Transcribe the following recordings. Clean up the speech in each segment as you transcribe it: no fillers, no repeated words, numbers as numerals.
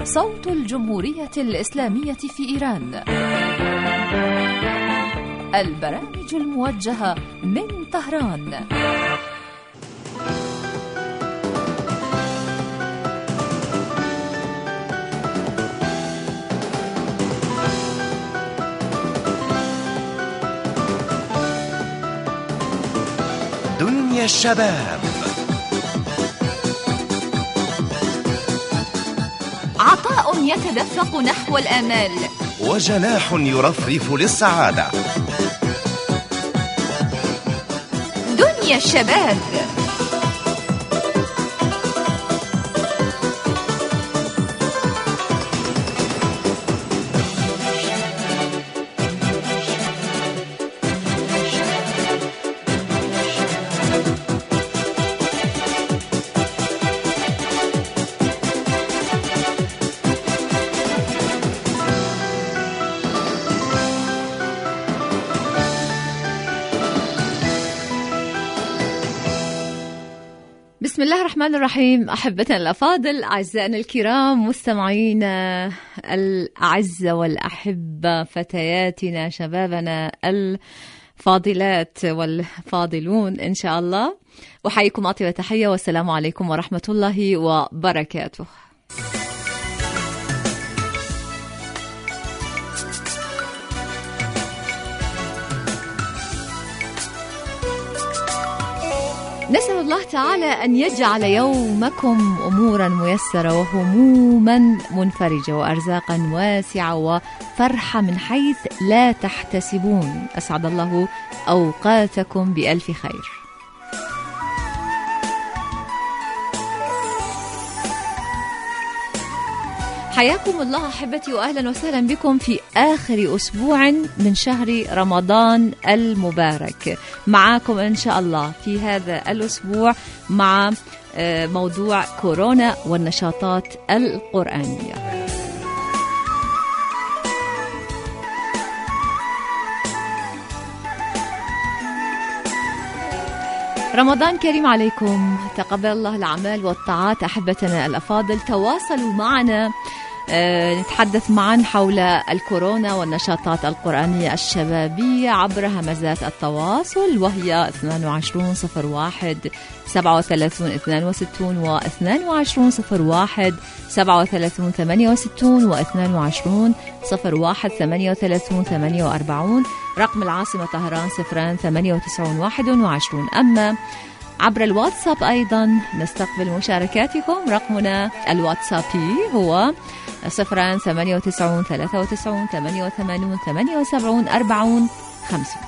صوت الجمهورية الإسلامية في إيران. البرامج الموجهة من طهران. دنيا الشباب. عطاء يتدفق نحو الآمال، وجناح يرفرف للسعادة. دنيا الشباب. بسم الله الرحمن الرحيم. أحبتنا الأفاضل، أعزائنا الكرام، مستمعينا الأعزة والأحبة، فتياتنا، شبابنا الفاضلات والفاضلون إن شاء الله، أحييكم أطيب تحية والسلام عليكم ورحمة الله وبركاته. نسأل الله تعالى أن يجعل يومكم أمورا ميسرة وهموما منفرجة وأرزاقا واسعة وفرحة من حيث لا تحتسبون. أسعد الله أوقاتكم بألف خير. حياكم الله أحبتي، وأهلا وسهلا بكم في آخر أسبوع من شهر رمضان المبارك. معاكم إن شاء الله في هذا الأسبوع مع موضوع كورونا والنشاطات القرآنية. رمضان كريم عليكم، تقبل الله الأعمال والطاعات. أحبتنا الأفاضل، تواصلوا معنا، نتحدث معا حول الكورونا والنشاطات القرآنية الشبابية عبر همزات التواصل، وهي 2201 37 62 و 2201 37 68 و 2201 38 48. رقم العاصمة طهران 098 21. أما عبر الواتساب أيضا نستقبل مشاركاتكم. رقمنا الواتسابي هو 098 93 88 78 40 50.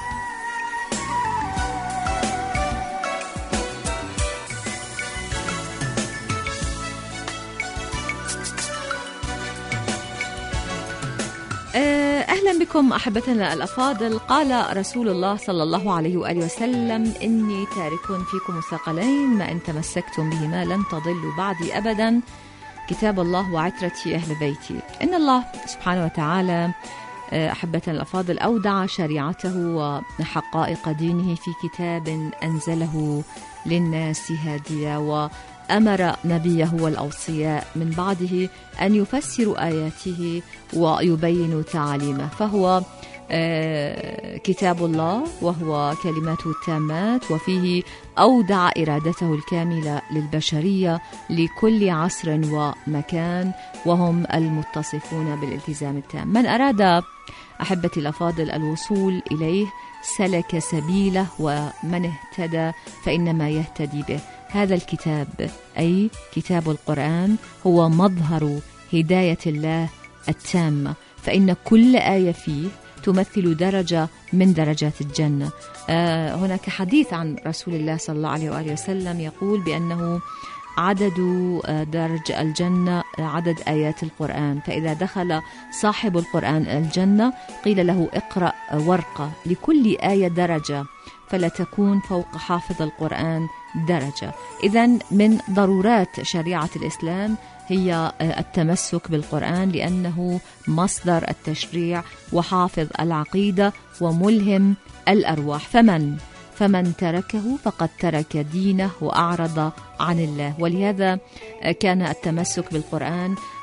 أهلا بكم أحبتنا الأفاضل. قال رسول الله صلى الله عليه وآله وسلم: إني تارك فيكم ثقلين ما إن تمسكتم بهما لن تضلوا بعدي أبدا، كتاب الله وعترتي أهل بيتي. إن الله سبحانه وتعالى أحبتنا الأفاضل أودع شريعته وحقائق دينه في كتاب أنزله للناس هادية، وأمر نبيه والأوصياء من بعده أن يفسروا آياته ويبينوا تعاليمه. فهو كتاب الله وهو كلماته التامات، وفيه أودع إرادته الكاملة للبشرية لكل عصر ومكان، وهم المتصفون بالالتزام التام. من أراد أحبتي الأفاضل الوصول إليه سلك سبيله، ومن اهتدى فإنما يهتدي به. هذا الكتاب أي كتاب القرآن هو مظهر هداية الله التامة، فإن كل آية فيه تمثل درجة من درجات الجنة. هناك حديث عن رسول الله صلى الله عليه وآله وسلم يقول بأنه عدد درج الجنة عدد آيات القرآن، فإذا دخل صاحب القرآن الجنة قيل له: اقرأ ورقة، لكل آية درجة، فلا تكون فوق حافظ القرآن درجة. إذن من ضرورات شريعة الإسلام هي التمسك بالقرآن، لأنه مصدر التشريع وحافظ العقيدة وملهم الأرواح. فمن تركه فقد ترك دينه وأعرض عن الله. ولهذا كان التمسك بالقرآن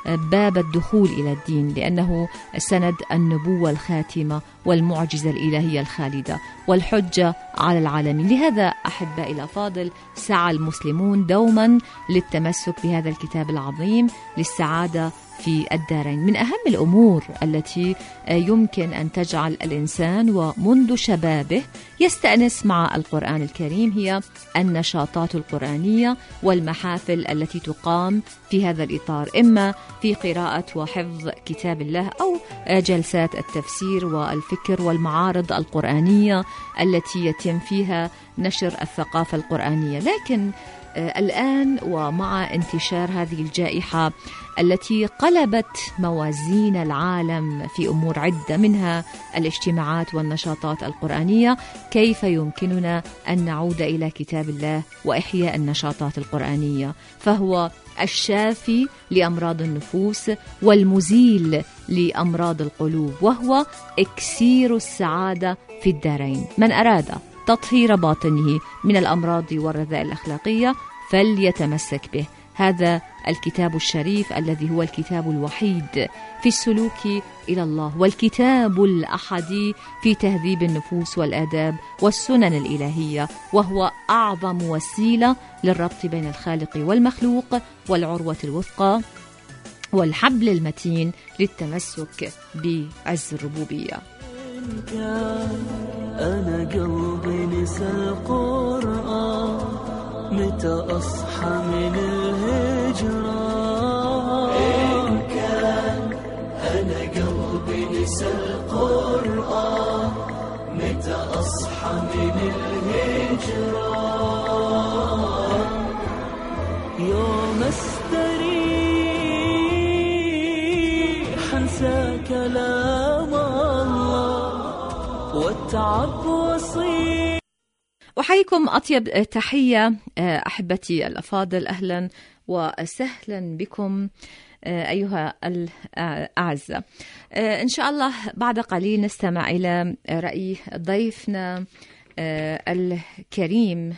باب الدخول إلى الدين، لأنه سند النبوة الخاتمة والمعجزة الإلهية الخالدة والحجة على العالمين. لهذا أحبائي الأفاضل سعى المسلمون دوما للتمسك بهذا الكتاب العظيم للسعادة في الدارين. من أهم الأمور التي يمكن أن تجعل الإنسان ومنذ شبابه يستأنس مع القرآن الكريم هي النشاطات القرآنية والمحافل التي تقام في هذا الإطار، إما في قراءة وحفظ كتاب الله أو جلسات التفسير والفكر والمعارض القرآنية التي يتم فيها نشر الثقافة القرآنية. لكن الآن ومع انتشار هذه الجائحة التي قلبت موازين العالم في أمور عدة منها الاجتماعات والنشاطات القرآنية، كيف يمكننا أن نعود إلى كتاب الله وإحياء النشاطات القرآنية؟ فهو الشافي لأمراض النفوس والمزيل لأمراض القلوب، وهو إكسير السعادة في الدارين. من أراد تطهير باطنه من الأمراض والرذائل الأخلاقية فليتمسك به. هذا الكتاب الشريف الذي هو الكتاب الوحيد في السلوك إلى الله، والكتاب الأحدي في تهذيب النفوس والآداب والسنن الإلهية، وهو أعظم وسيلة للربط بين الخالق والمخلوق والعروة الوثقى والحبل المتين للتمسك بعز الربوبية. أنا قلبي نسى القرآن متى أصحى من الهجرة، إن كان أنا قلبي نسى القرآن متى أصحى من الهجرة، يوم استريح أنسى كلام الله والتعب وصير. أحييكم أطيب تحية أحبتي الأفاضل، أهلا وسهلا بكم أيها الأعزة. إن شاء الله بعد قليل نستمع إلى رأي ضيفنا الكريم،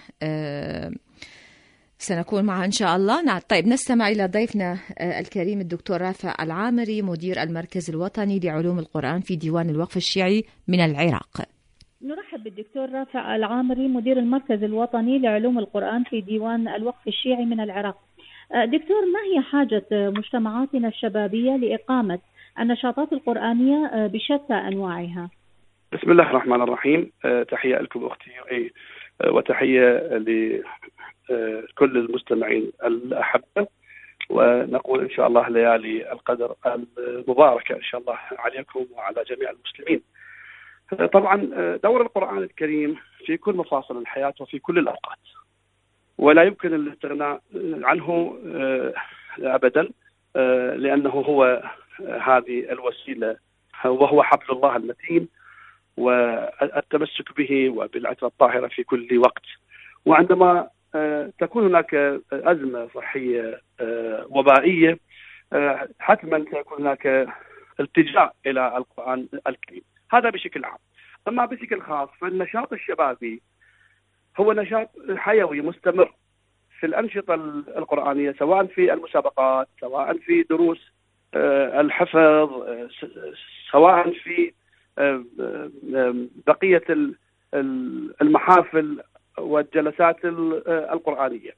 سنكون معه إن شاء الله. طيب نستمع إلى ضيفنا الكريم الدكتور رافع العامري، مدير المركز الوطني لعلوم القرآن في ديوان الوقف الشيعي من العراق. نرحب بالدكتور رافع العامري مدير المركز الوطني لعلوم القرآن في ديوان الوقف الشيعي من العراق. دكتور، ما هي حاجة مجتمعاتنا الشبابية لإقامة النشاطات القرآنية بشتى أنواعها؟ بسم الله الرحمن الرحيم. تحية لكم أختي وتحية لكل المستمعين الأحبة، ونقول إن شاء الله ليالي القدر المباركة إن شاء الله عليكم وعلى جميع المسلمين. طبعا دور القرآن الكريم في كل مفاصل الحياة وفي كل الأوقات، ولا يمكن الاستغناء عنه أبدا، لأنه هو هذه الوسيلة وهو حبل الله المتين والتمسك به وبالعترة الطاهرة في كل وقت. وعندما تكون هناك أزمة صحية وبائية حتما سيكون هناك التجاء إلى القرآن الكريم، هذا بشكل عام. أما بشكل خاص فالنشاط الشبابي هو نشاط حيوي مستمر في الأنشطة القرآنية، سواء في المسابقات، سواء في دروس الحفظ، سواء في بقية المحافل والجلسات القرآنية.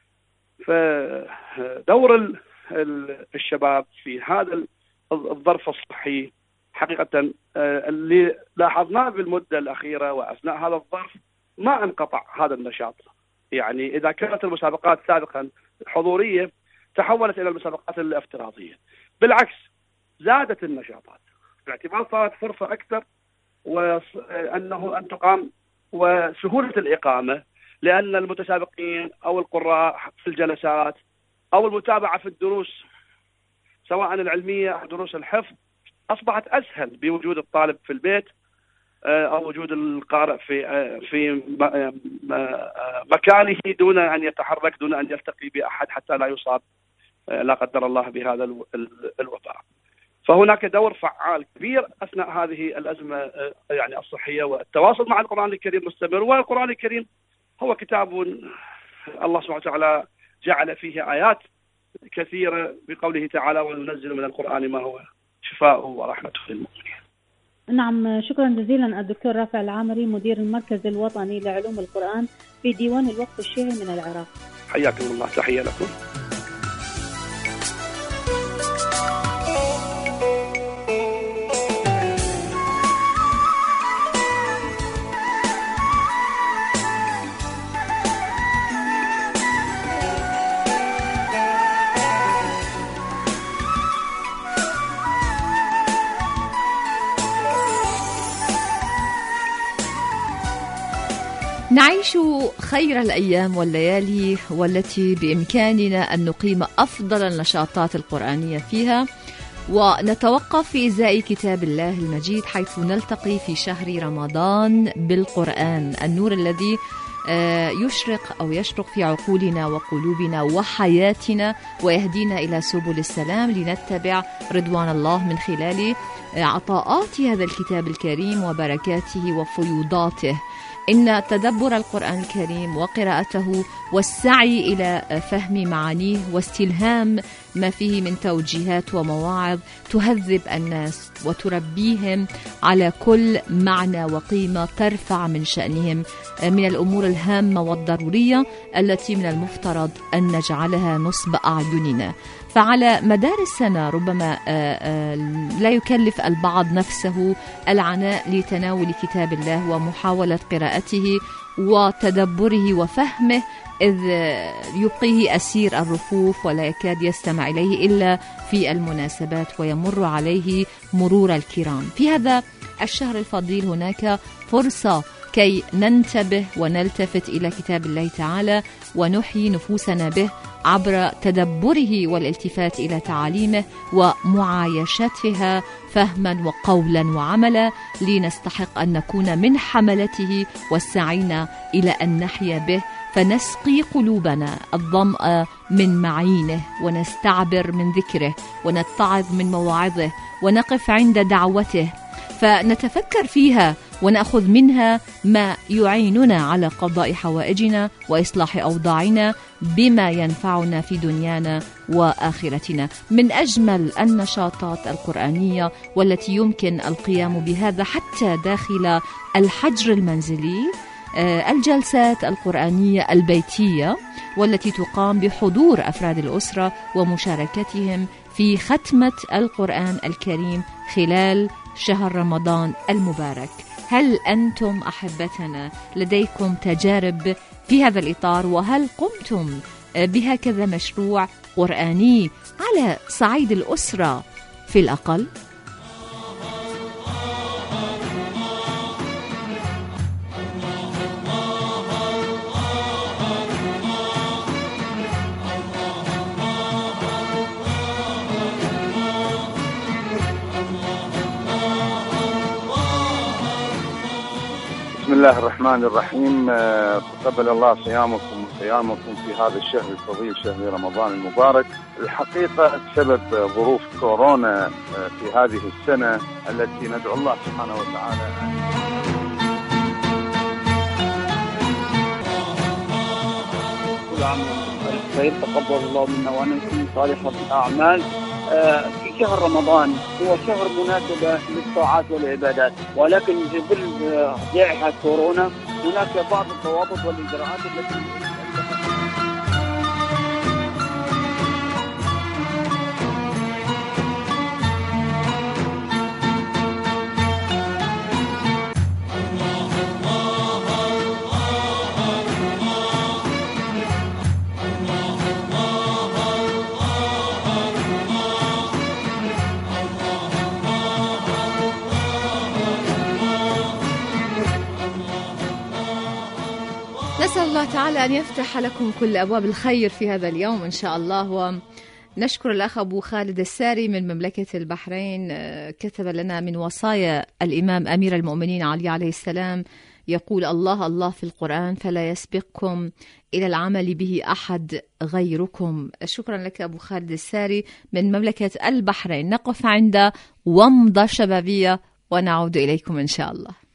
فدور الشباب في هذا الظرف الصحي حقيقة اللي لاحظناه بالمدة الأخيرة وأثناء هذا الظرف ما انقطع هذا النشاط. يعني إذا كانت المسابقات سابقا حضورية تحولت إلى المسابقات الافتراضية، بالعكس زادت النشاطات باعتبار صارت فرصة أكثر وأنه أن تقام وسهولة الإقامة، لأن المتسابقين أو القراء في الجلسات أو المتابعة في الدروس سواء العلمية أو دروس الحفظ أصبحت أسهل بوجود الطالب في البيت أو وجود القارئ في مكانه دون أن يتحرك، دون أن يلتقي بأحد حتى لا يصاب لا قدر الله بهذا الوباء. فهناك دور فعال كبير أثناء هذه الأزمة يعني الصحية، والتواصل مع القرآن الكريم مستمر. والقرآن الكريم هو كتاب الله سبحانه وتعالى جعل فيه آيات كثيرة بقوله تعالى وننزل من القرآن ما هو شفاء ورحمة للمؤمنين. نعم، شكرا جزيلا الدكتور رافع العامري مدير المركز الوطني لعلوم القرآن في ديوان الوقف الشيعي من العراق. حياكم الله، تحية لكم. نعيش خير الأيام والليالي والتي بإمكاننا أن نقيم أفضل النشاطات القرآنية فيها، ونتوقف في إزاء كتاب الله المجيد، حيث نلتقي في شهر رمضان بالقرآن، النور الذي يشرق في عقولنا وقلوبنا وحياتنا ويهدينا إلى سبل السلام، لنتبع رضوان الله من خلال عطاءات هذا الكتاب الكريم وبركاته وفيوضاته. إن تدبر القرآن الكريم وقراءته والسعي إلى فهم معانيه واستلهام ما فيه من توجيهات ومواعظ تهذب الناس وتربيهم على كل معنى وقيمة ترفع من شأنهم من الأمور الهامة والضرورية التي من المفترض أن نجعلها نصب أعيننا. فعلى مدار السنة ربما لا يكلف البعض نفسه العناء لتناول كتاب الله ومحاولة قراءته وتدبره وفهمه، إذ يبقيه أسير الرفوف ولا يكاد يستمع إليه إلا في المناسبات ويمر عليه مرور الكرام. في هذا الشهر الفضيل هناك فرصة كي ننتبه ونلتفت إلى كتاب الله تعالى ونحيي نفوسنا به عبر تدبره والالتفات إلى تعاليمه ومعايشتها فهما وقولا وعملا، لنستحق أن نكون من حملته والسعينا إلى أن نحيا به، فنسقي قلوبنا الظمأ من معينه ونستعبر من ذكره ونتعظ من مواعظه ونقف عند دعوته، فنتفكر فيها ونأخذ منها ما يعيننا على قضاء حوائجنا وإصلاح أوضاعنا بما ينفعنا في دنيانا وآخرتنا. من أجمل النشاطات القرآنية والتي يمكن القيام بهذا حتى داخل الحجر المنزلي الجلسات القرآنية البيتية، والتي تقام بحضور أفراد الأسرة ومشاركتهم في ختمة القرآن الكريم خلال شهر رمضان المبارك. هل أنتم أحبتنا لديكم تجارب في هذا الإطار؟ وهل قمتم بهكذا مشروع قرآني على صعيد الأسرة في الأقل؟ بسم الله الرحمن الرحيم. تقبل الله صيامكم وقيامكم في هذا الشهر الفضيل، شهر رمضان المبارك. الحقيقة بسبب ظروف كورونا في هذه السنة التي ندعو الله سبحانه وتعالى كل عام وانتم بخير، تقبل الله منا ومنكم صالح الأعمال. في شهر رمضان هو شهر مناسبة للطاعات والعبادات، ولكن في ظل جائحة كورونا هناك بعض الضوابط والإجراءات التي نسأل الله تعالى أن يفتح لكم كل أبواب الخير في هذا اليوم إن شاء الله. ونشكر الأخ أبو خالد الساري من مملكة البحرين، كتب لنا من وصايا الإمام أمير المؤمنين علي عليه السلام، يقول: الله الله في القرآن فلا يسبقكم إلى العمل به أحد غيركم. شكرا لك أبو خالد الساري من مملكة البحرين. نقف عند ومضة شبابية ونعود إليكم إن شاء الله.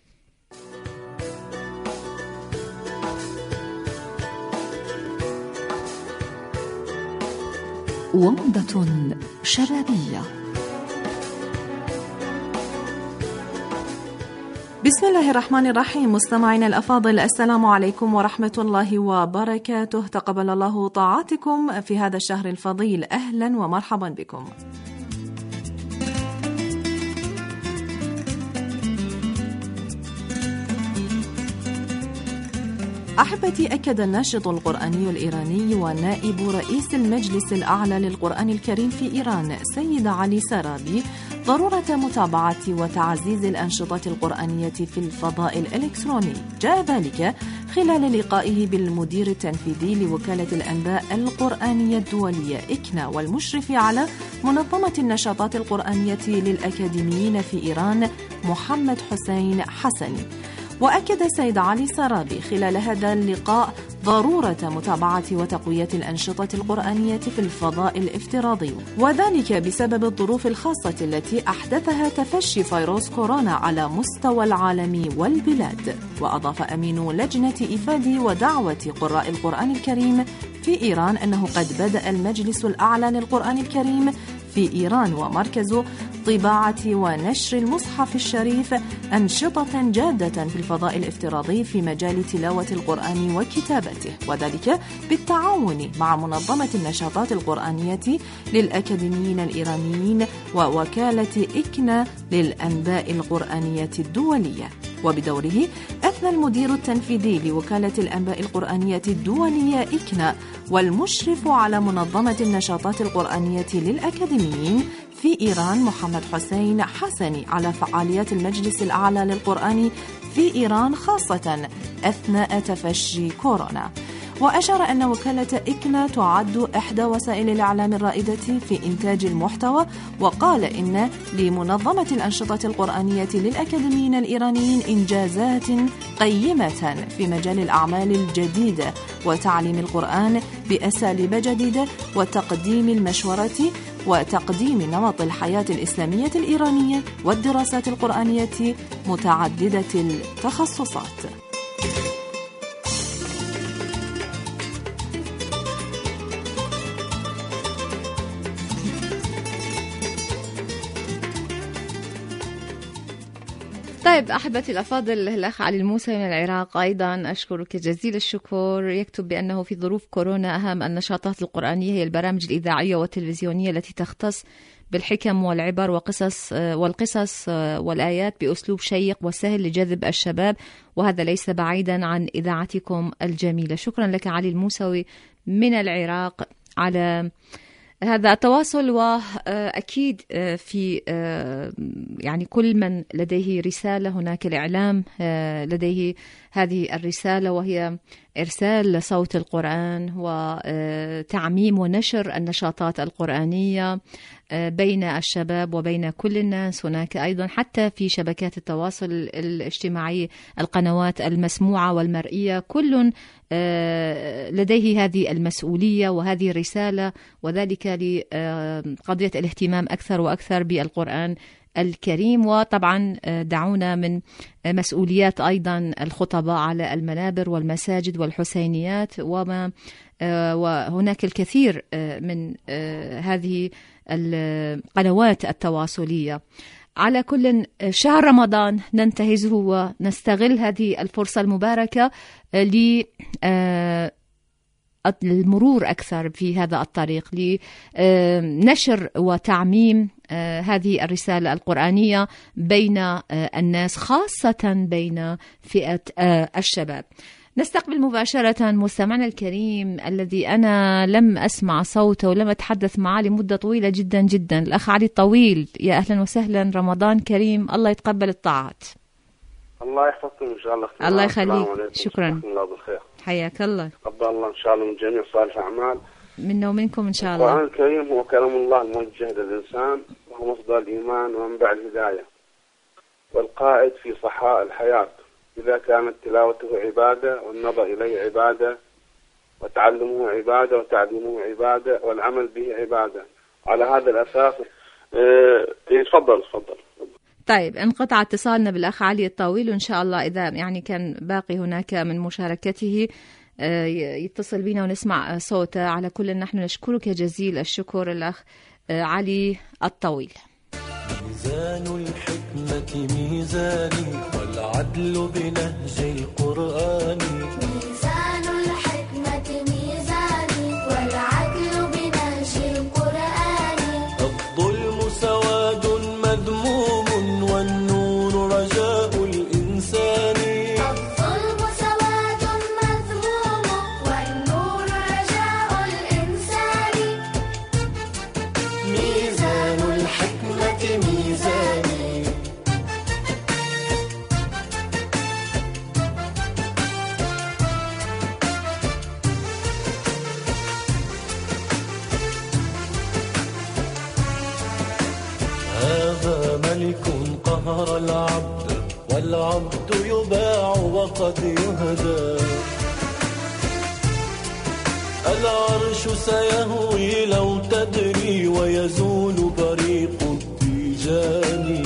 ومضة شبابية. بسم الله الرحمن الرحيم. مستمعينا الأفاضل، السلام عليكم ورحمة الله وبركاته. تقبل الله طاعاتكم في هذا الشهر الفضيل. أهلا ومرحبا بكم. أحبتي، أكد الناشط القرآني الإيراني ونائب رئيس المجلس الأعلى للقرآن الكريم في إيران سيد علي سرابي ضرورة متابعة وتعزيز الأنشطة القرآنية في الفضاء الإلكتروني. جاء ذلك خلال لقائه بالمدير التنفيذي لوكالة الأنباء القرآنية الدولية إكنا والمشرف على منظمة النشاطات القرآنية للأكاديميين في إيران محمد حسين حسني. وأكد سيد علي سرابي خلال هذا اللقاء ضرورة متابعة وتقوية الأنشطة القرآنية في الفضاء الافتراضي، وذلك بسبب الظروف الخاصة التي أحدثها تفشي فيروس كورونا على مستوى العالم والبلاد. وأضاف أمين لجنة إفادة ودعوة قراء القرآن الكريم في إيران أنه قد بدأ المجلس الأعلى للقرآن الكريم في إيران ومركز طباعة ونشر المصحف الشريف أنشطة جادة في الفضاء الافتراضي في مجال تلاوة القرآن وكتابته، وذلك بالتعاون مع منظمة النشاطات القرآنية للأكاديميين الإيرانيين ووكالة إكنا للأنباء القرآنية الدولية. وبدوره أثنى المدير التنفيذي لوكالة الأنباء القرآنية الدولية إكنا والمشرف على منظمة النشاطات القرآنية للأكاديميين في إيران محمد حسين حسني على فعاليات المجلس الأعلى للقرآن في إيران خاصة أثناء تفشي كورونا. وأشار أن وكالة إكنا تعد إحدى وسائل الإعلام الرائدة في إنتاج المحتوى، وقال إن لمنظمة الأنشطة القرآنية للأكاديميين الإيرانيين إنجازات قيمة في مجال الأعمال الجديدة وتعليم القرآن بأساليب جديدة وتقديم المشورة وتقديم نمط الحياة الإسلامية الإيرانية والدراسات القرآنية متعددة التخصصات. طيب أحبتي الأفاضل، الأخ علي الموسى من العراق أيضا أشكرك جزيل الشكر. يكتب بأنه في ظروف كورونا أهم النشاطات القرآنية هي البرامج الإذاعية والتلفزيونية التي تختص بالحكم والعبر والقصص والآيات بأسلوب شيق وسهل لجذب الشباب، وهذا ليس بعيدا عن إذاعتكم الجميلة. شكرا لك علي الموسوي من العراق على هذا التواصل. وأكيد في يعني كل من لديه رسالة، هناك الإعلام لديه هذه الرسالة، وهي إرسال صوت القرآن وتعميم ونشر النشاطات القرآنية بين الشباب وبين كل الناس. هناك أيضا حتى في شبكات التواصل الاجتماعي القنوات المسموعة والمرئية، كل لديه هذه المسؤولية وهذه الرسالة، وذلك لقضية الاهتمام أكثر وأكثر بالقرآن الكريم. وطبعا دعونا من مسؤوليات أيضا الخطباء على المنابر والمساجد والحسينيات وهناك الكثير من هذه القنوات التواصلية. على كل، شهر رمضان ننتهزه ونستغل هذه الفرصة المباركة للمرور أكثر في هذا الطريق، لنشر وتعميم هذه الرسالة القرآنية بين الناس، خاصة بين فئة الشباب. نستقبل مباشرة مستمعنا الكريم الذي أنا لم أسمع صوته ولم أتحدث معه لمدة طويلة جدا جدا، الأخ علي الطويل. يا أهلا وسهلا، رمضان كريم، الله يتقبل الطاعات. الله يحفظكم إن شاء الله. الله يخليك، شكرا، الله بالخير، حياك الله. تقبل الله إن شاء الله من جميع صالح الأعمال منا ومنكم إن شاء الله. القرآن الكريم هو كلام الله الموجه للإنسان، وهو مصدر الإيمان ومنبع الهداية والقائد في صحاء الحياة، إذا كانت تلاوته عبادة والنظر إليه عبادة وتعلمه عبادة وتعليمه عبادة والعمل به عبادة. على هذا الأساس تفضل. طيب، انقطع اتصالنا بالأخ علي الطويل، وإن شاء الله إذا يعني كان باقي هناك من مشاركته يتصل بينا ونسمع صوته. على كل نحن نشكرك جزيل الشكر الأخ علي الطويل. ميزان الحكمة ميزاني والعدل بنهج القرآن. ميزان الحكمة ميزاني والعدل بنهج القرآن. الظلم سواد مذموم والنور رجاء الإنسان. الظلم سواد مذموم والنور رجاء الإنسان. ميزان الحكمة ميزاني. هذا ملك قهر العبد والعبد يباع وقد يهدى. العرش سيهوي لو تدري ويزول بريق التيجان.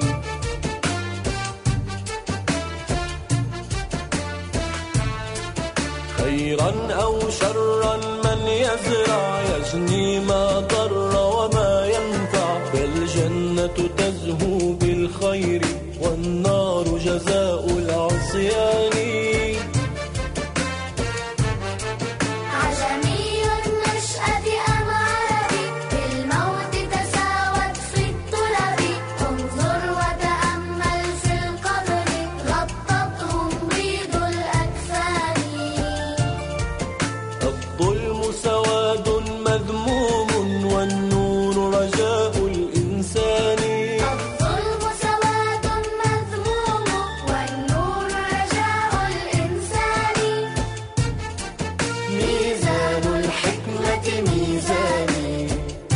خيرا أو شرا من يزرع يجني ما ضر وما ينفع. فالجنة تزهو بالخير والنار جزاء العصيان. عجمي النشأة أم عربي بالموت تساوت في التراب. انظر وتأمل في القبر غطتهم بيض الأكفان. الظلم سواد مذموم والنور رجاء الإنسان. الظلم سواد مذموم والنور رجاء الإنسان. ميزان الحكمة ميزاني.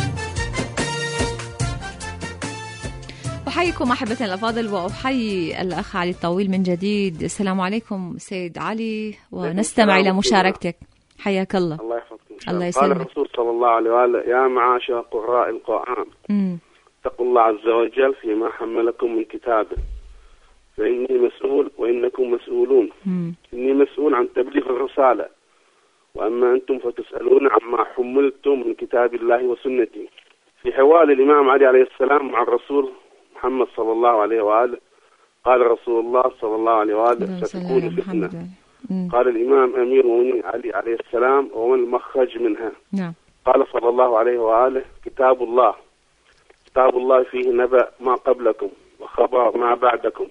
أحييكم أحبتنا الأفاضل وأحيي الأخ علي الطويل من جديد. السلام عليكم سيد علي ونستمع إلى مشاركتك. حياك الله. الله يحفظكم. الله قال يسلمك. الرسول صلى الله عليه وآله: يا معاشر قراء القرآن اتقوا الله عز وجل فيما حملكم من كتابه فإني مسؤول وإنكم مسؤولون. إني مسؤول عن تبليغ الرسالة وأما أنتم فتسألون عما حملتم من كتاب الله وسنتي. في حوار الإمام علي عليه السلام مع الرسول محمد صلى الله عليه وآله قال رسول الله صلى الله عليه وآله: ستكون فتنة. قال الإمام أمير المؤمنين علي عليه السلام: وما المخرج منها؟ نعم. قال صلى الله عليه وآله: كتاب الله. كتاب الله فيه نبأ ما قبلكم وخبر ما بعدكم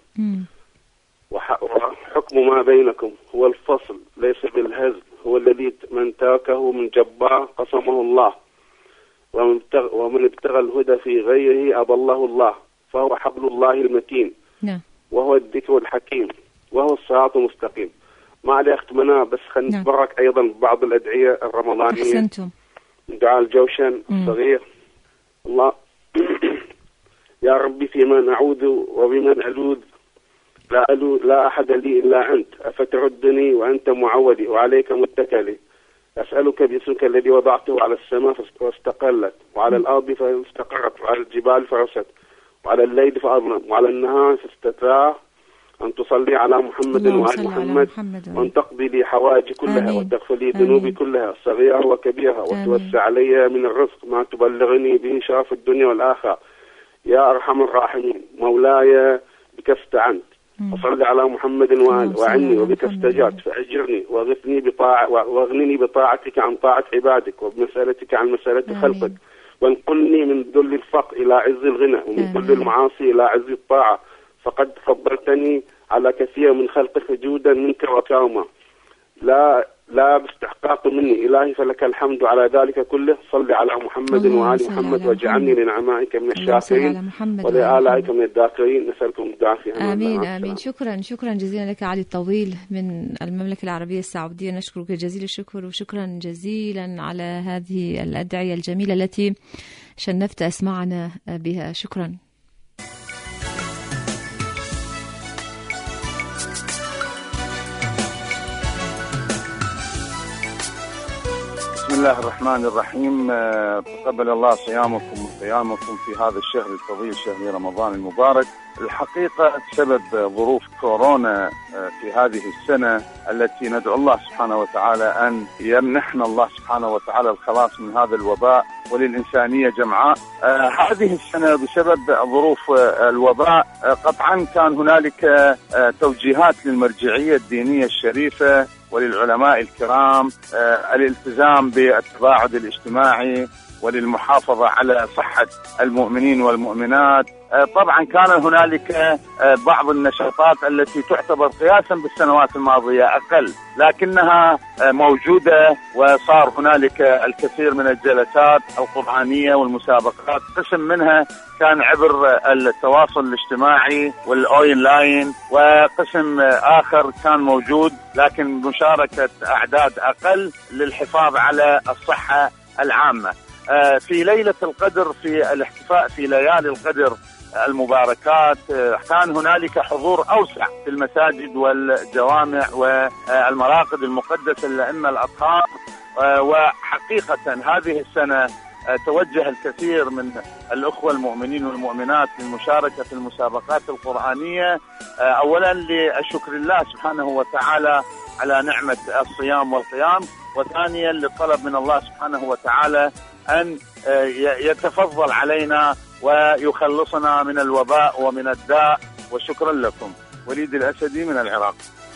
وحكم ما بينكم. هو الفصل ليس بالهزل. هو الذي من تركه من جبار قسمه الله ومن ابتغى الهدى في غيره أضله الله. فهو حبل الله المتين. نعم. وهو الذكر الحكيم وهو الصراط المستقيم. ما عليه أختمنا بس خلينا نتبرك أيضا ببعض الأدعية الرمضانية. أحسنتم. دعاء الجوشن الصغير: الله يا ربي في من أعوذ وبمن ألوذ لا أحد لي إلا أنت أفتردني وأنت معودي وعليك متكلي. أسألك باسمك الذي وضعته على السماء فاستقلت وعلى الأرض فاستقرت وعلى الجبال فرست وعلى الليل فأظلم وعلى النهار فاستترى أن تصلي على محمد وآل محمد وأن تقضي لي حوائجي كلها وتغفر لي ذنوبي كلها صغيرها وكبيرها وتوسع علي من الرزق ما تبلغني به شرف الدنيا والآخرة يا أرحم الراحمين. مولاي بك استعنت وصلي على محمد وآل وعني وبك استجرت فأجرني واغنني بطاعتك عن طاعة عبادك وبمسألتك عن مسألة خلقك وانقلني من ذل الفقر إلى عز الغنى ومن كل المعاصي إلى عز الطاعة فقد فضلتني على كثير من خلقك جودا منك وكرما لا باستحقاق مني إلهي فلك الحمد على ذلك كله. صل على محمد وآل محمد واجعلني لنعمائك من الشاكرين ولآلائك من الذاكرين. نسألكم الدعاء في آمين آمين. شكرا جزيلا لك علي الطويل من المملكة العربية السعودية. نشكرك جزيل الشكر وشكرا جزيلا على هذه الأدعية الجميلة التي شنفت أسمعنا بها. شكرا. بسم الله الرحمن الرحيم. تقبل الله صيامكم وقيامكم في هذا الشهر الفضيل، شهر رمضان المبارك. الحقيقة بسبب ظروف كورونا في هذه السنة التي ندعو الله سبحانه وتعالى أن يمنحنا الله سبحانه وتعالى الخلاص من هذا الوباء وللإنسانية جمعاء. هذه السنة بسبب ظروف الوباء قطعا كان هنالك توجيهات للمرجعية الدينية الشريفة وللعلماء الكرام الالتزام بالتباعد الاجتماعي وللمحافظة على صحة المؤمنين والمؤمنات. طبعا كان هنالك بعض النشاطات التي تعتبر قياسا بالسنوات الماضية أقل، لكنها موجودة، وصار هنالك الكثير من الجلسات القرآنية والمسابقات. قسم منها كان عبر التواصل الاجتماعي والأونلاين، وقسم آخر كان موجود لكن مشاركة أعداد أقل للحفاظ على الصحة العامة. في ليلة القدر، في الاحتفاء في ليالي القدر المباركات، كان هنالك حضور أوسع في المساجد والجوامع والمراقد المقدسة للأئمة الأطهار. وحقيقة هذه السنة توجه الكثير من الأخوة المؤمنين والمؤمنات للمشاركة في المسابقات القرآنية، أولا لشكر الله سبحانه وتعالى على نعمة الصيام والقيام، وثانيا للطلب من الله سبحانه وتعالى أن يتفضل علينا ويخلصنا من الوباء ومن الداء. وشكرا لكم. وليد الأسدي من العراق.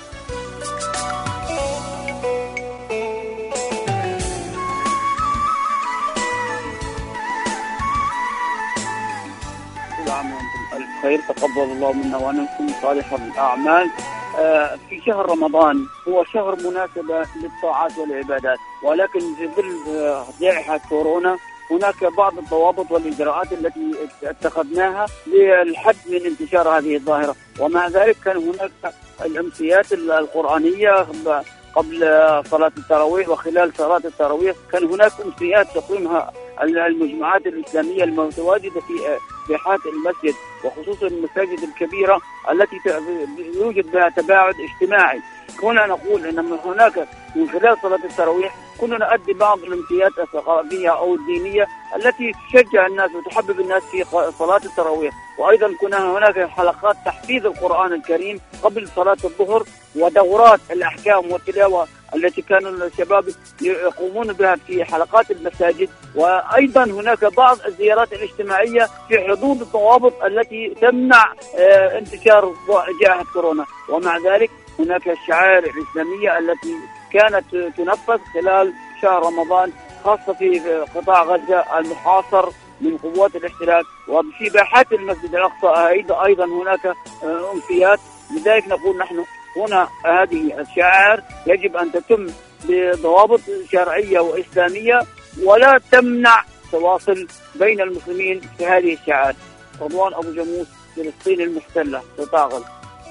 كل عام وانتم بألف خير. تقبل الله منا ومنكم صالح الأعمال. في شهر رمضان هو شهر مناسبة للطاعات والعبادات، ولكن في ظل جائحة كورونا هناك بعض الضوابط والإجراءات التي اتخذناها للحد من انتشار هذه الظاهرة. ومع ذلك كان هناك الأمسيات القرآنيي قبل صلاة التراويح وخلال صلاة التراويح. كان هناك أمسيات تقيمها المجموعات الإسلامية المتواجدة في ساحات المسجد، وخصوصا المساجد الكبيرة التي يوجد بها تباعد اجتماعي. كنا نقول أن هناك من خلال صلاة التراويح كنا نؤدي بعض الأمسيات الثقافية أو الدينية التي تشجع الناس وتحبب الناس في صلاة التراويح. وأيضا كنا هناك حلقات تحفيظ القرآن الكريم قبل صلاة الظهر، ودورات الأحكام والتلاوة التي كان الشباب يقومون بها في حلقات المساجد. وأيضا هناك بعض الزيارات الاجتماعية في حدود الضوابط التي تمنع انتشار جائحة كورونا. ومع ذلك هناك الشعائر الإسلامية التي كانت تنفذ خلال شهر رمضان، خاصة في قطاع غزة المحاصر من قوات الاحتلال، وفي باحات المسجد الأقصى أيضا هناك أمسيات. لذلك نقول نحن هنا هذه الشعائر يجب أن تتم بضوابط شرعية وإسلامية، ولا تمنع تواصل بين المسلمين في هذه الشعائر. رضوان أبو جاموس، فلسطين المحتلة، قطاع غزة.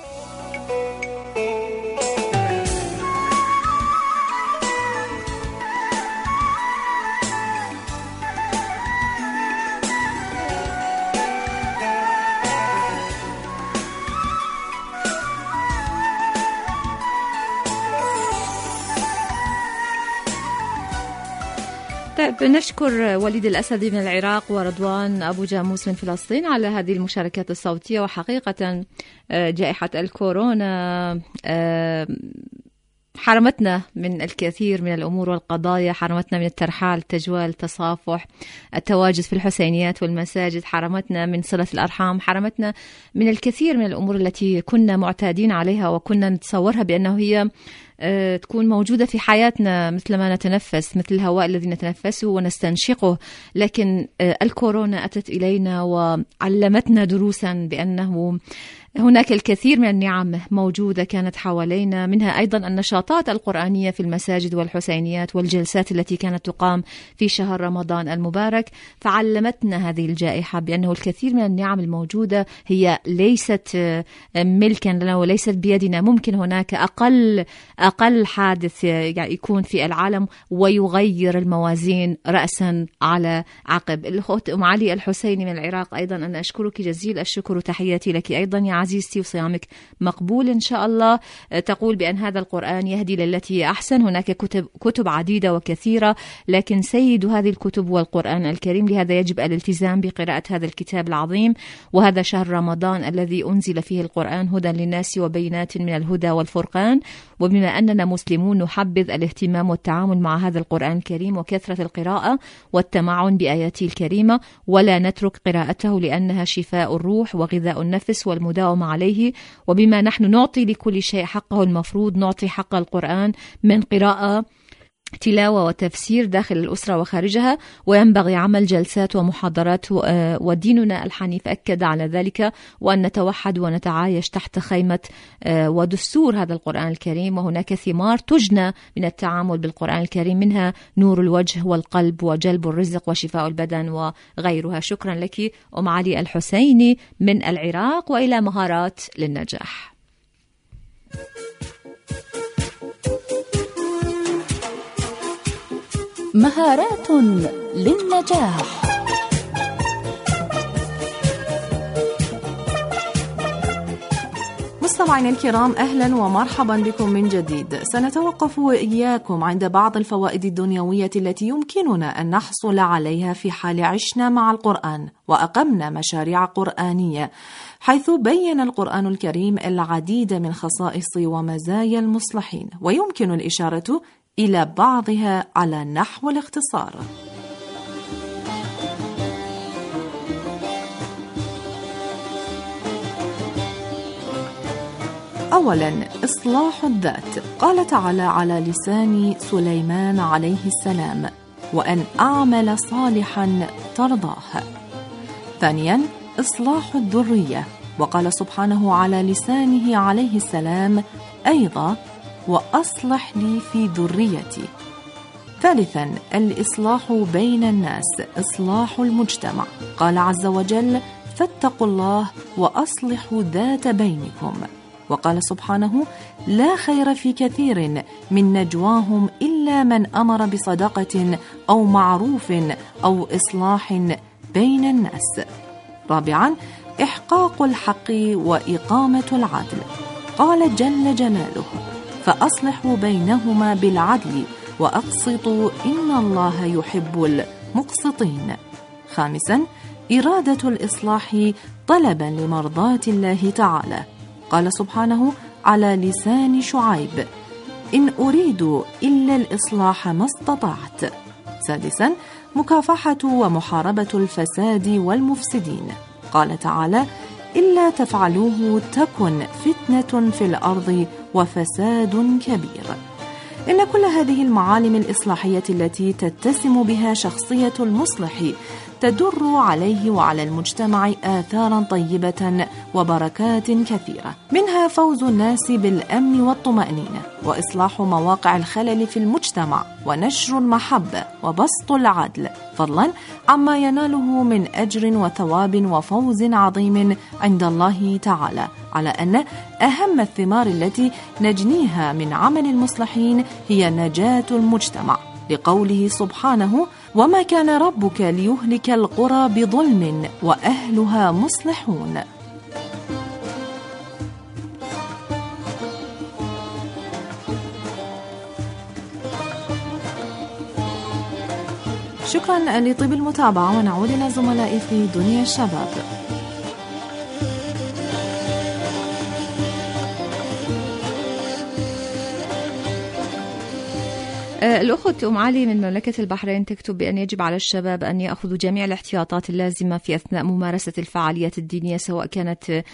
طيب، نشكر وليد الأسدي من العراق ورضوان أبو جاموس من فلسطين على هذه المشاركات الصوتية. وحقيقة جائحة الكورونا حرمتنا من الكثير من الأمور والقضايا، حرمتنا من الترحال، التجوال، التصافح، التواجد في الحسينيات والمساجد، حرمتنا من صلة الأرحام، حرمتنا من الكثير من الأمور التي كنا معتادين عليها وكنا نتصورها بأنه هي تكون موجودة في حياتنا مثل ما نتنفس، مثل الهواء الذي نتنفسه ونستنشقه. لكن الكورونا أتت إلينا وعلمتنا دروسا بأنه هناك الكثير من النعم موجودة كانت حوالينا، منها أيضا النشاطات القرآنية في المساجد والحسينيات والجلسات التي كانت تقام في شهر رمضان المبارك. فعلمتنا هذه الجائحة بأنه الكثير من النعم الموجودة هي ليست ملكا لنا وليست بيدنا. ممكن هناك أقل أقل حادث يعني يكون في العالم ويغير الموازين رأسا على عقب. الأخت أم علي الحسيني من العراق، أيضا أنا أشكرك جزيل الشكر وتحياتي لك أيضا يا عزيزتي، وصيامك مقبول إن شاء الله. تقول بأن هذا القرآن يهدي للتي هي أحسن. هناك كتب عديدة وكثيرة، لكن سيد هذه الكتب هو القرآن الكريم، لهذا يجب الالتزام بقراءة هذا الكتاب العظيم. وهذا شهر رمضان الذي أنزل فيه القرآن هدى للناس وبينات من الهدى والفرقان. وبما أننا مسلمون نحبذ الاهتمام والتعامل مع هذا القرآن الكريم وكثرة القراءة والتمعن بآياته الكريمة، ولا نترك قراءته لأنها شفاء الروح وغذاء النفس والمداومة عليه. وبما نحن نعطي لكل شيء حقه المفروض نعطي حق القرآن من قراءة، تلاوة وتفسير داخل الأسرة وخارجها، وينبغي عمل جلسات ومحاضرات. وديننا الحنيف أكد على ذلك، وأن نتوحد ونتعايش تحت خيمة ودستور هذا القرآن الكريم. وهناك ثمار تجنى من التعامل بالقرآن الكريم، منها نور الوجه والقلب وجلب الرزق وشفاء البدن وغيرها. شكرا لك أم علي الحسيني من العراق، وإلى مهارات للنجاح. مهارات للنجاح. مستمعينا الكرام، أهلا ومرحبا بكم من جديد. سنتوقف وإياكم عند بعض الفوائد الدنيوية التي يمكننا أن نحصل عليها في حال عشنا مع القرآن وأقمنا مشاريع قرآنية، حيث بين القرآن الكريم العديد من خصائص ومزايا المصلحين، ويمكن الإشارة إلى بعضها على نحو الاختصار. أولاً، إصلاح الذات. قال تعالى على لسان سليمان عليه السلام: وأن أعمل صالحاً ترضاه. ثانياً، إصلاح الذرية. وقال سبحانه على لسانه عليه السلام أيضا: وأصلح لي في ذريتي. ثالثاً، الإصلاح بين الناس، إصلاح المجتمع. قال عز وجل: فاتقوا الله وأصلحوا ذات بينكم. وقال سبحانه: لا خير في كثير من نجواهم إلا من أمر بصدقة أو معروف أو إصلاح بين الناس. رابعاً، إحقاق الحق وإقامة العدل. قال جل جلاله: فأصلحوا بينهما بالعدل وأقسطوا إن الله يحب المقسطين. خامساً، إرادة الإصلاح طلباً لمرضاة الله تعالى. قال سبحانه على لسان شعيب: إن أريد إلا الإصلاح ما استطعت. سادساً، مكافحة ومحاربة الفساد والمفسدين. قال تعالى: إلا تفعلوه تكن فتنة في الأرض وفساد كبير. إن كل هذه المعالم الإصلاحية التي تتسم بها شخصية المصلح تدر عليه وعلى المجتمع آثاراً طيبة وبركات كثيرة، منها فوز الناس بالأمن والطمأنينة، وإصلاح مواقع الخلل في المجتمع، ونشر المحبة، وبسط العدل، فضلاً عما يناله من أجر وثواب وفوز عظيم عند الله تعالى، على أن أهم الثمار التي نجنيها من عمل المصلحين هي نجاة المجتمع، لقوله سبحانه: وما كان ربك ليهلك القرى بظلم وأهلها مصلحون. شكرا لطيب المتابعة، ونعود إلى زملائي في دنيا الشباب. الأخت أم علي من مملكة البحرين تكتب بأن يجب على الشباب أن يأخذوا جميع الاحتياطات اللازمة في أثناء ممارسة الفعاليات الدينية، سواء كانت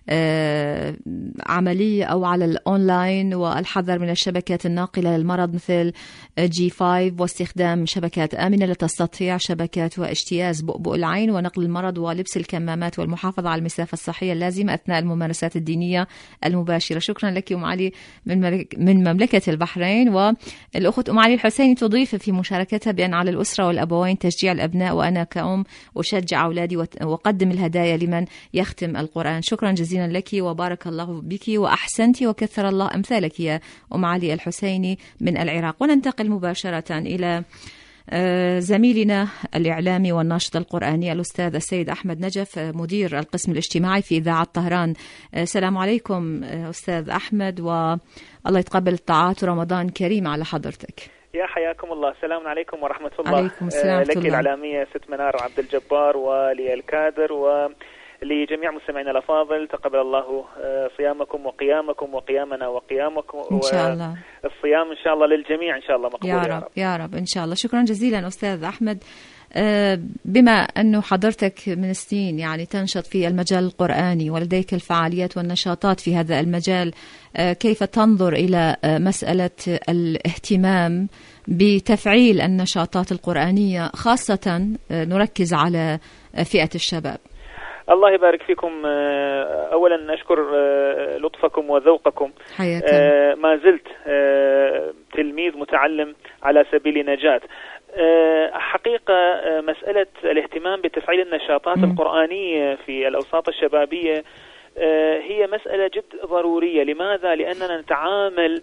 عملية أو على الأونلاين، والحذر من الشبكات الناقلة للمرض مثل G5، واستخدام شبكات آمنة لا تستطيع شبكات واجتياز بؤبؤ العين، ونقل المرض، ولبس الكمامات، والمحافظة على المسافة الصحية اللازمة أثناء الممارسات الدينية المباشرة. شكرا لك أم علي من مملكة البحرين. والأخت أم علي الحسيني تضيف في مشاركتها بأن على الأسرة والأبوين تشجيع الأبناء، وأنا كأم أشجع أولادي وأقدم الهدايا لمن يختم القرآن. شكرا جزيلا لك وبارك الله بك وأحسنت وكثر الله أمثالك يا أم علي الحسيني من العراق. وننتقل مباشرة إلى زميلنا الإعلامي والناشط القرآني الأستاذ السيد أحمد نجف مدير القسم الاجتماعي في إذاعة طهران. السلام عليكم أستاذ أحمد، والله يتقبل الطاعات ورمضان كريم على حضرتك. يا حياكم الله. السلام عليكم ورحمة الله. عليكم السلام لك الإعلامية ست منار عبد الجبار وللكادر ولجميع مستمعينا الأفاضل، تقبل الله صيامكم وقيامكم وقيامنا وقيامكم إن شاء الله. الصيام إن شاء الله للجميع إن شاء الله مقبول يا رب يا رب إن شاء الله. شكرا جزيلا أستاذ أحمد. بما أنه حضرتك من سنين يعني تنشط في المجال القرآني ولديك الفعاليات والنشاطات في هذا المجال، كيف تنظر إلى مسألة الاهتمام بتفعيل النشاطات القرآنية، خاصة نركز على فئة الشباب؟ الله يبارك فيكم. أولا أشكر لطفكم وذوقكم. ما زلت تلميذ متعلم على سبيل نجاة. حقيقة مسألة الاهتمام بتفعيل النشاطات القرآنية في الأوساط الشبابية هي مسألة جد ضرورية. لماذا؟ لأننا نتعامل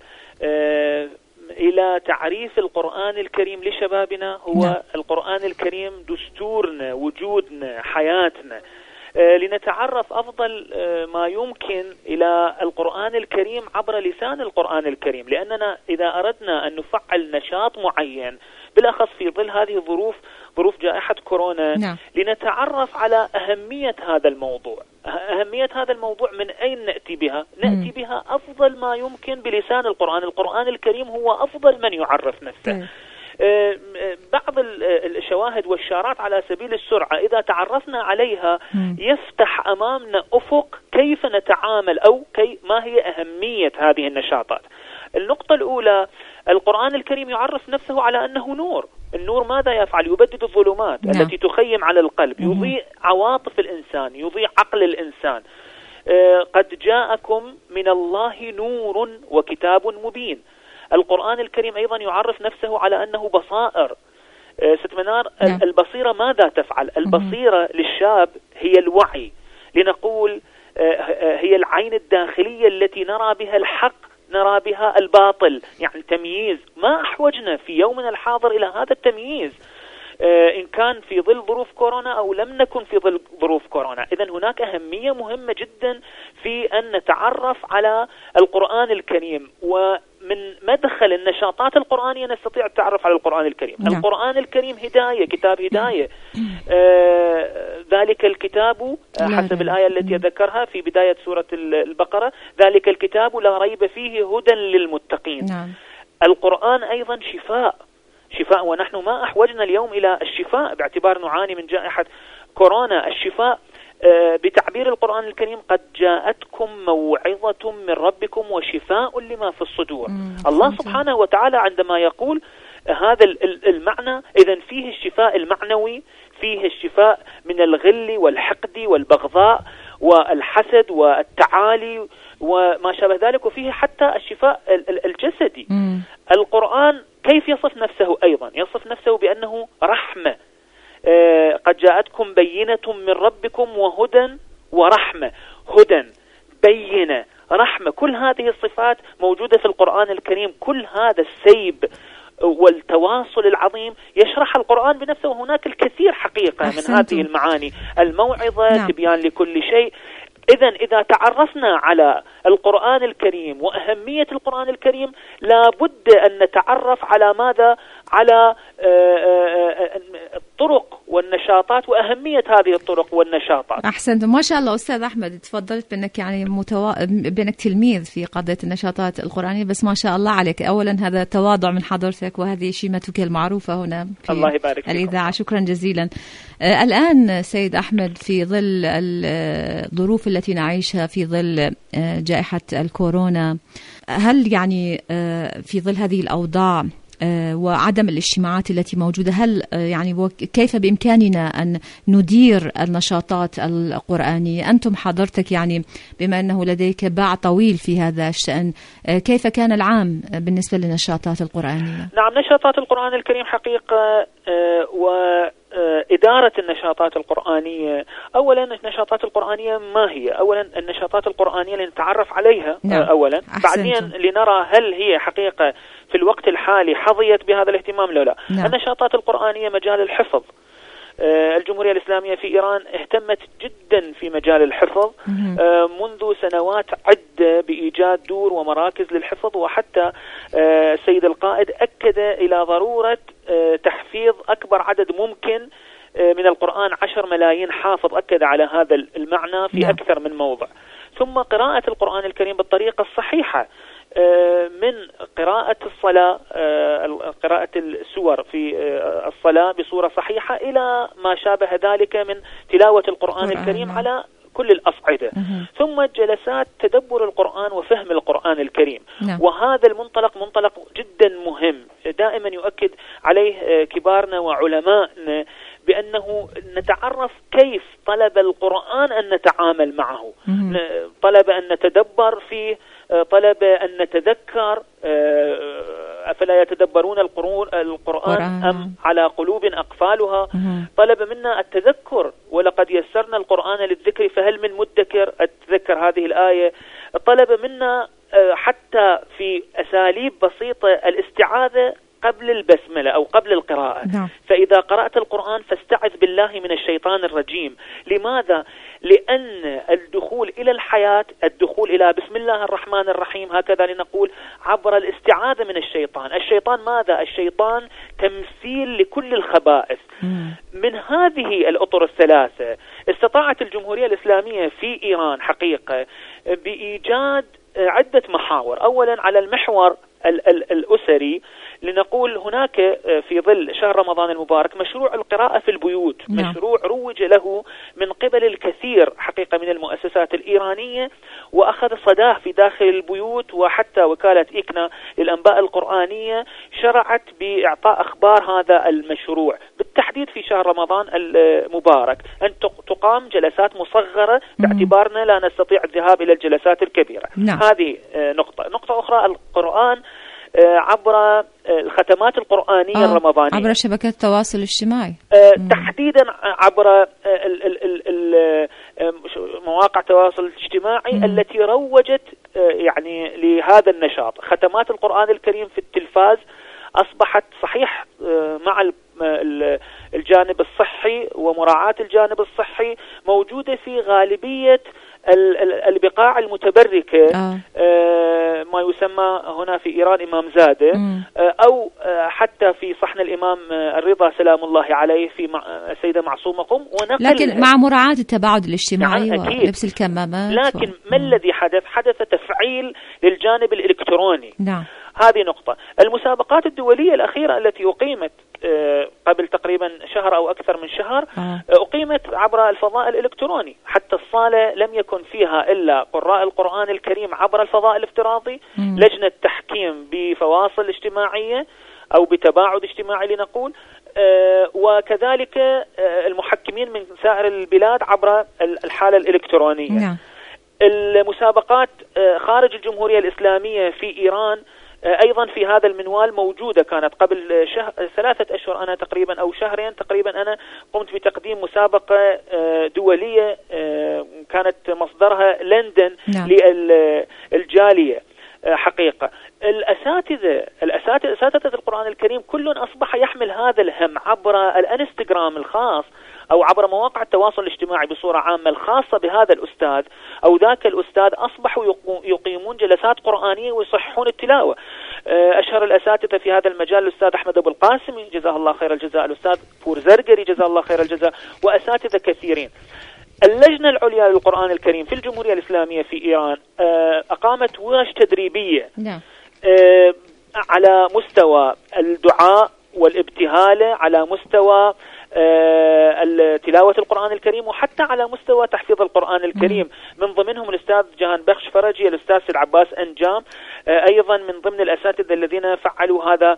إلى تعريف القرآن الكريم لشبابنا. هو القرآن الكريم دستورنا، وجودنا، حياتنا. لنتعرف أفضل ما يمكن إلى القرآن الكريم عبر لسان القرآن الكريم، لأننا إذا أردنا أن نفعل نشاط معين بالأخص في ظل هذه الظروف، ظروف جائحة كورونا، لنتعرف على أهمية هذا الموضوع. أهمية هذا الموضوع من أين نأتي بها؟ نأتي بها أفضل ما يمكن بلسان القرآن. القرآن الكريم هو أفضل من يعرف نفسه. بعض الشواهد والشارات على سبيل السرعة إذا تعرفنا عليها يفتح أمامنا أفق كيف نتعامل أو ما هي أهمية هذه النشاطات. النقطة الأولى، القرآن الكريم يعرف نفسه على أنه نور. النور ماذا يفعل؟ يبدد الظلمات التي تخيم على القلب، يضيء عواطف الإنسان، يضيء عقل الإنسان. قد جاءكم من الله نور وكتاب مبين. القرآن الكريم أيضا يعرف نفسه على أنه بصائر. ست منار، البصيرة ماذا تفعل؟ البصيرة للشاب هي الوعي، لنقول هي العين الداخلية التي نرى بها الحق، نرى بها الباطل، يعني تمييز. ما أحوجنا في يومنا الحاضر إلى هذا التمييز، إن كان في ظل ظروف كورونا أو لم نكن في ظل ظروف كورونا. إذن هناك أهمية مهمة جدا في أن نتعرف على القرآن الكريم، ومن مدخل النشاطات القرآنية نستطيع التعرف على القرآن الكريم. القرآن الكريم هداية، كتاب هداية. ذلك الكتاب حسب الآية التي أذكرها في بداية سورة البقرة، ذلك الكتاب لا ريب فيه هدى للمتقين. القرآن أيضا شفاء، ونحن ما أحوجنا اليوم إلى الشفاء باعتبار نعاني من جائحة كورونا. الشفاء بتعبير القرآن الكريم قد جاءتكم موعظة من ربكم وشفاء لما في الصدور. الله سبحانه وتعالى عندما يقول هذا المعنى، إذن فيه الشفاء المعنوي، فيه الشفاء من الغل والحقد والبغضاء والحسد والتعالي وما شابه ذلك، وفيه حتى الشفاء الجسدي. القرآن كيف يصف نفسه؟ أيضا يصف نفسه بأنه رحمة. قد جاءتكم بينة من ربكم وهدى ورحمة. هدى، بينة، رحمة، كل هذه الصفات موجودة في القرآن الكريم. كل هذا السيب والتواصل العظيم يشرح القرآن بنفسه، وهناك الكثير حقيقة من هذه المعاني. الموعظة، تبيان لكل شيء. إذا تعرفنا على القرآن الكريم وأهمية القرآن الكريم، لابد أن نتعرف على ماذا؟ على الطرق والنشاطات وأهمية هذه الطرق والنشاطات. أحسنت، ما شاء الله أستاذ أحمد، تفضلت بأنك يعني بأنك تلميذ في قضية النشاطات القرآنية، بس ما شاء الله عليك. أولا هذا تواضع من حضرتك، وهذه شيمتك المعروفة هنا في الله يبارك الإذاعة. شكرا جزيلا. الآن سيد أحمد، في ظل الظروف التي نعيشها في ظل جائحة الكورونا، هل يعني في ظل هذه الأوضاع وعدم الاجتماعات التي موجودة، هل يعني كيف بإمكاننا أن ندير النشاطات القرآنية؟ أنتم حضرتك يعني بما أنه لديك باع طويل في هذا الشأن، كيف كان العام بالنسبة للنشاطات القرآنية؟ نعم، نشاطات القرآن الكريم حقيقة وإدارة النشاطات القرآنية. أولا النشاطات القرآنية ما هي؟ أولا النشاطات القرآنية لنتعرف عليها. نعم. أولا بعدين لنرى هل هي حقيقة في الوقت الحالي حظيت بهذا الاهتمام لو لا. نعم. النشاطات القرآنية مجال الحفظ. الجمهورية الإسلامية في إيران اهتمت جدا في مجال الحفظ منذ سنوات عدة بإيجاد دور ومراكز للحفظ، وحتى السيد القائد أكد إلى ضرورة تحفيظ أكبر عدد ممكن من القرآن. 10 ملايين حافظ أكد على هذا المعنى في أكثر من موضع. ثم قراءة القرآن الكريم بالطريقة الصحيحة، من قراءة الصلاة، قراءة السور في الصلاة بصورة صحيحة، إلى ما شابه ذلك من تلاوة القرآن الكريم على كل الأصعدة. ثم جلسات تدبر القرآن وفهم القرآن الكريم. وهذا المنطلق منطلق جدا مهم دائما يؤكد عليه كبارنا وعلماءنا، بأنه نتعرف كيف طلب القرآن أن نتعامل معه، طلب أن نتدبر فيه، طلب أن نتذكر. أفلا يتدبرون القرآن أم على قلوب أقفالها. طلب منا التذكر، ولقد يسرنا القرآن للذكر فهل من مدكر، أتذكر هذه الآية. طلب منا حتى في أساليب بسيطة الاستعاذة قبل البسملة أو قبل القراءة. فإذا قرأت القرآن فاستعذ بالله من الشيطان الرجيم. لماذا؟ لأن الدخول إلى الحياة، الدخول إلى بسم الله الرحمن الرحيم هكذا لنقول، عبر الاستعاذة من الشيطان. الشيطان ماذا؟ الشيطان تمثيل لكل الخبائث. من هذه الأطر الثلاثة استطاعت الجمهورية الإسلامية في إيران حقيقة بإيجاد عدة محاور. أولا على المحور الأسري لنقول هناك في ظل شهر رمضان المبارك مشروع القراءة في البيوت. مشروع روج له من قبل الكثير حقيقة من المؤسسات الإيرانية، وأخذ صداه في داخل البيوت، وحتى وكالة إكنا للأنباء القرآنية شرعت بإعطاء أخبار هذا المشروع، بالتحديد في شهر رمضان المبارك أن تقام جلسات مصغرة باعتبارنا لا نستطيع الذهاب إلى الجلسات الكبيرة. هذه نقطة أخرى، القرآن عبر الختمات القرآنية الرمضانية، عبر شبكات التواصل الاجتماعي، تحديدا عبر مواقع التواصل الاجتماعي التي روجت يعني لهذا النشاط. ختمات القرآن الكريم في التلفاز أصبحت صحيح مع الجانب الصحي ومراعاة الجانب الصحي موجودة في غالبية البقاع المتبركة، ما يسمى هنا في إيران إمام زادة، أو حتى في صحن الإمام الرضا سلام الله عليه في السيدة معصومة قم، لكن مع مراعاة التباعد الاجتماعي ولبس الكمامات. لكن ما الذي حدث تفعيل للجانب الإلكتروني. هذه نقطة. المسابقات الدولية الأخيرة التي أقيمت قبل تقريبا شهر أو أكثر من شهر أقيمت عبر الفضاء الإلكتروني، حتى الصالة لم يكن فيها إلا قراء القرآن الكريم عبر الفضاء الافتراضي، لجنة تحكيم بفواصل اجتماعية أو بتباعد اجتماعي لنقول، وكذلك المحكمين من سائر البلاد عبر الحالة الإلكترونية. المسابقات خارج الجمهورية الإسلامية في إيران أيضا في هذا المنوال موجودة. كانت قبل 3 أشهر أنا تقريبا أو شهرين تقريبا أنا قمت بتقديم مسابقة دولية كانت مصدرها لندن للجالية حقيقة. أساتذة القرآن الكريم كل أصبح يحمل هذا الهم عبر الانستغرام الخاص أو عبر مواقع التواصل الاجتماعي بصورة عامة الخاصة بهذا الأستاذ أو ذاك الأستاذ، أصبحوا يقيمون جلسات قرآنية ويصححون التلاوة. أشهر الأساتذة في هذا المجال الأستاذ أحمد أبو القاسمي جزاه الله خير الجزاء، الأستاذ فور زرقري جزاه الله خير الجزاء، وأساتذة كثيرين. اللجنة العليا للقرآن الكريم في الجمهورية الإسلامية في إيران أقامت ورش تدريبية على مستوى الدعاء والابتهال، على مستوى تلاوة القرآن الكريم، وحتى على مستوى تحفيظ القرآن الكريم. من ضمنهم الأستاذ جهان بخش فرجي، الأستاذ سيد عباس أنجام، أيضا من ضمن الأساتذة الذين فعلوا هذا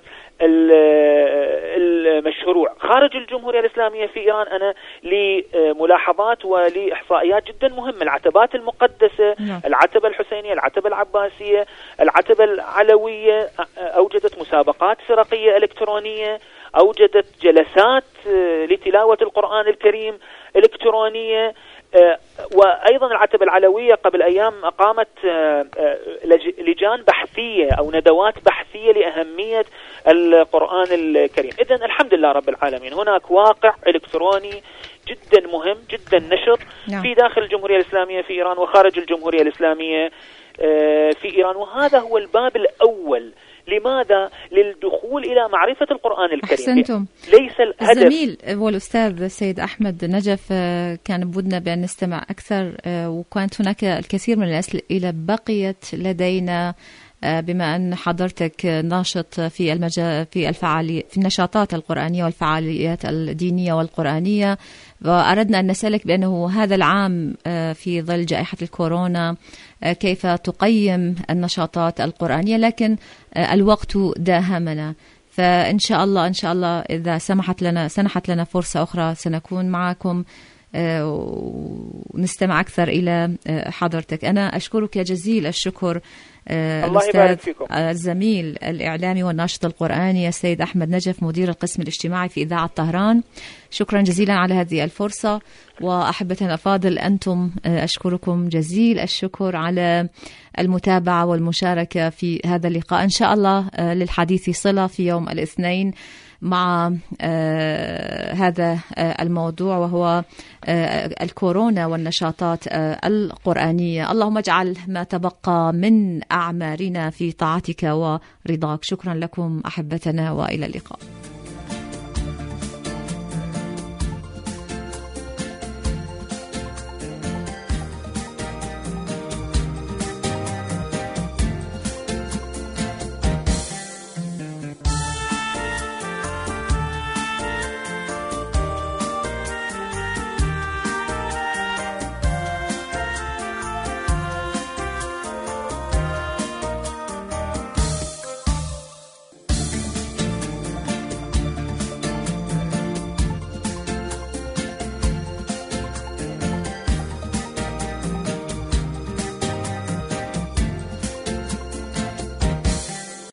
المشروع. خارج الجمهورية الإسلامية في إيران أنا لي ملاحظات ولي إحصائيات جدا مهمة. العتبات المقدسة، العتبة الحسينية، العتبة العباسية، العتبة العلوية أوجدت مسابقات فرقية إلكترونية، أوجدت جلسات لتلاوة القرآن الكريم إلكترونية. وأيضا العتبة العلوية قبل أيام أقامت لجان بحثية أو ندوات بحثية لأهمية القرآن الكريم. إذن الحمد لله رب العالمين، هناك واقع إلكتروني جدا مهم، جدا نشط في داخل الجمهورية الإسلامية في إيران وخارج الجمهورية الإسلامية في إيران، وهذا هو الباب الأول. لماذا؟ للدخول إلى معرفة القرآن الكريم. أحسنتم. ليس الهدف. الزميل والأستاذ السيد أحمد نجف، كان بودنا بأن نستمع أكثر، وكانت هناك الكثير من الأسئلة بقيت لدينا، بما أن حضرتك ناشط في في النشاطات القرآنية والفعاليات الدينية والقرآنية، وأردنا أن نسألك بأنه هذا العام في ظل جائحة الكورونا كيف تقيم النشاطات القرآنية، لكن الوقت داهمنا، فإن شاء الله إذا سنحت لنا فرصة أخرى سنكون معكم ونستمع أكثر إلى حضرتك. أنا أشكرك جزيل الشكر الأستاذ الزميل الإعلامي والناشط القرآني السيد أحمد نجف، مدير القسم الاجتماعي في إذاعة طهران. شكرا جزيلا على هذه الفرصة. وأحبتنا الأفاضل، أنتم أشكركم جزيل الشكر على المتابعة والمشاركة في هذا اللقاء. إن شاء الله للحديث صلة في يوم الاثنين مع هذا الموضوع، وهو الكورونا والنشاطات القرآنية. اللهم اجعل ما تبقى من أعمارنا في طاعتك ورضاك. شكرا لكم أحبتنا، وإلى اللقاء.